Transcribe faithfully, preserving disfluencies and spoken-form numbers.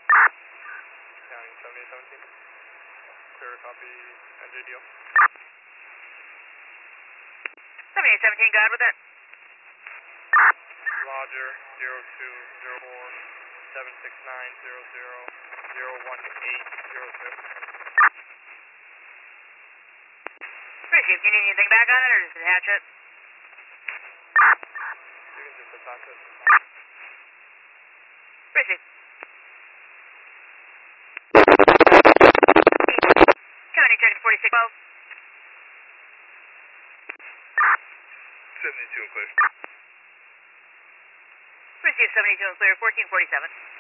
Counting seventy seventeen. Clear copy, N J D O. seventy-eight seventeen, God, with that. Roger, zero two zero four seven six nine zero zero zero one eight zero six. Appreciate it. Do you need anything back on it or just attach it? You can just attach it. Appreciate it. County checking forty-six twelve. seventy-two and clear. Appreciate seventy-two and clear, fourteen forty-seven.